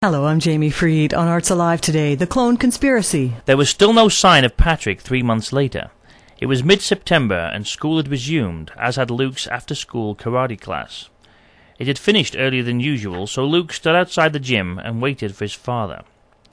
Hello, I'm Jamie Freed. On Arts Alive today, The Clone Conspiracy. There was still no sign of Patrick 3 months later. It was mid-September and school had resumed, as had Luke's after-school karate class. It had finished earlier than usual, so Luke stood outside the gym and waited for his father.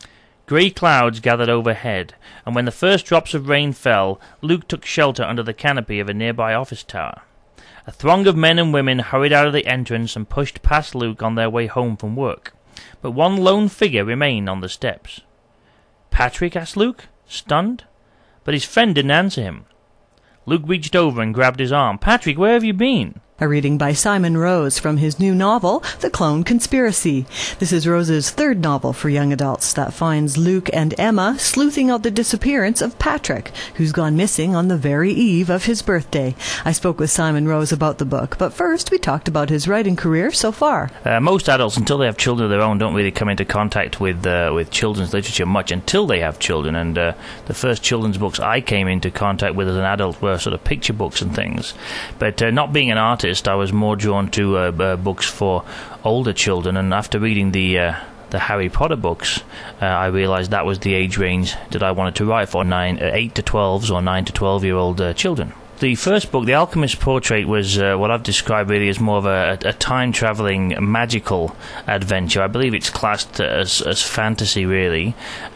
Grey clouds gathered overhead, and when the first drops of rain fell, Luke took shelter under the canopy of a nearby office tower. A throng of men and women hurried out of the entrance and pushed past Luke on their way home from work. But one lone figure remained on the steps. "Patrick?" asked Luke, stunned. But his friend didn't answer him. Luke reached over and grabbed his arm. "Patrick, where have you been?" A reading by Simon Rose from his new novel, The Clone Conspiracy. This is Rose's third novel for young adults that finds Luke and Emma sleuthing out the disappearance of Patrick, who's gone missing on the very eve of his birthday. I spoke with Simon Rose about the book, but first we talked about his writing career so far. Most adults, until they have children of their own, don't really come into contact with children's literature much until they have children. And the first children's books I came into contact with as an adult were sort of picture books and things. But not being an artist, I was more drawn to books for older children, and after reading the Harry Potter books, I realized that was the age range that I wanted to write for 8 to 12s or 9 to 12-year-old children. The first book, The Alchemist's Portrait, was what I've described really as more of a time-travelling magical adventure. I believe it's classed as fantasy, really.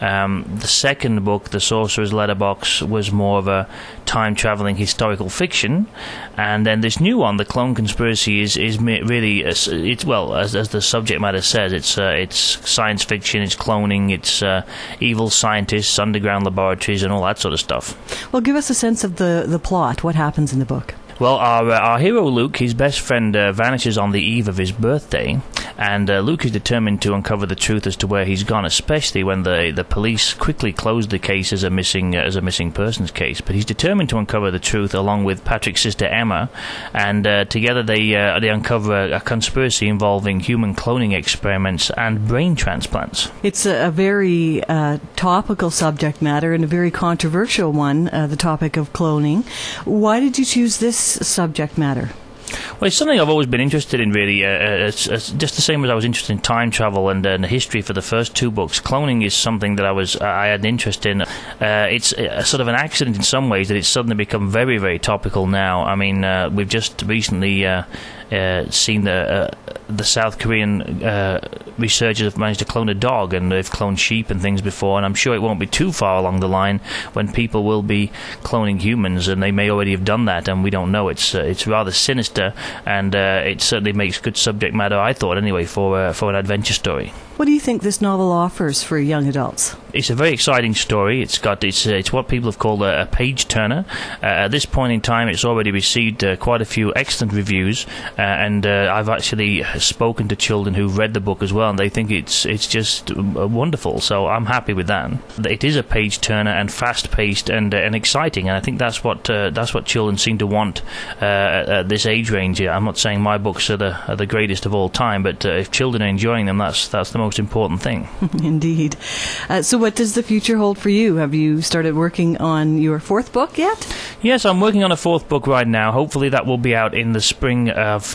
The second book, The Sorcerer's Letterbox, was more of a time-travelling historical fiction. And then this new one, The Clone Conspiracy, is really, as the subject matter says, it's science fiction, it's cloning, it's evil scientists, underground laboratories, and all that sort of stuff. Well, give us a sense of the plot. What happens in the book? Well, our hero Luke, his best friend, vanishes on the eve of his birthday, and Luke is determined to uncover the truth as to where he's gone, especially when the police quickly closed the case as a missing persons case. But he's determined to uncover the truth along with Patrick's sister Emma, and together they uncover a conspiracy involving human cloning experiments and brain transplants. It's a very topical subject matter and a very controversial one, the topic of cloning. Why did you choose this subject matter? Well, it's something I've always been interested in, really. It's just the same as I was interested in time travel and the history for the first two books. Cloning is something that I had an interest in. It's a sort of an accident in some ways that it's suddenly become very, very topical now. I mean, we've just recently seen the South Korean researchers have managed to clone a dog, and they've cloned sheep and things before, and I'm sure it won't be too far along the line when people will be cloning humans, and they may already have done that, and we don't know. It's rather sinister, and it certainly makes good subject matter, I thought, anyway, for an adventure story. What do you think this novel offers for young adults? It's a very exciting story. It's what people have called a page-turner. At this point in time, it's already received quite a few excellent reviews, and I've actually spoken to children who've read the book as well, and they think it's just wonderful. So I'm happy with that. It is a page-turner and fast-paced and exciting, and I think that's what children seem to want at this age range. I'm not saying my books are the greatest of all time, but if children are enjoying them, that's the most important thing. Indeed. So what does the future hold for you? Have you started working on your fourth book yet? Yes, I'm working on a fourth book right now. Hopefully that will be out in the spring of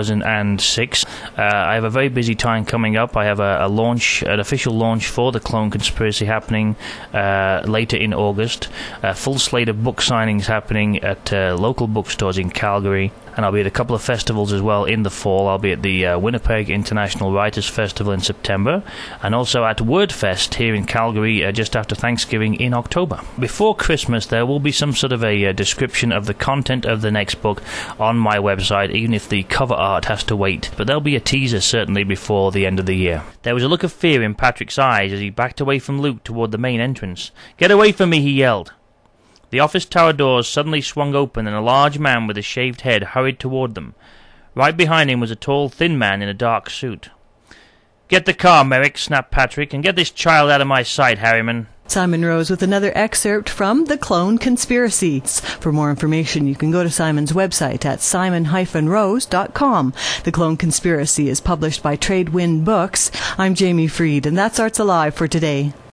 2006. I have a very busy time coming up. I have an official launch for The Clone Conspiracy happening later in August. A full slate of book signings happening at local bookstores in Calgary. And I'll be at a couple of festivals as well in the fall. I'll be at the Winnipeg International Writers Festival in September, and also at WordFest here in Calgary just after Thanksgiving in October. Before Christmas, there will be some sort of a description of the content of the next book on my website, even if the cover art has to wait. But there'll be a teaser certainly before the end of the year. There was a look of fear in Patrick's eyes as he backed away from Luke toward the main entrance. "Get away from me," he yelled. The office tower doors suddenly swung open, and a large man with a shaved head hurried toward them. Right behind him was a tall, thin man in a dark suit. "Get the car, Merrick," snapped Patrick, "and get this child out of my sight, Harriman." Simon Rose with another excerpt from The Clone Conspiracy. For more information, you can go to Simon's website at simon-rose.com. The Clone Conspiracy is published by Tradewind Books. I'm Jamie Freed, and that's Arts Alive for today.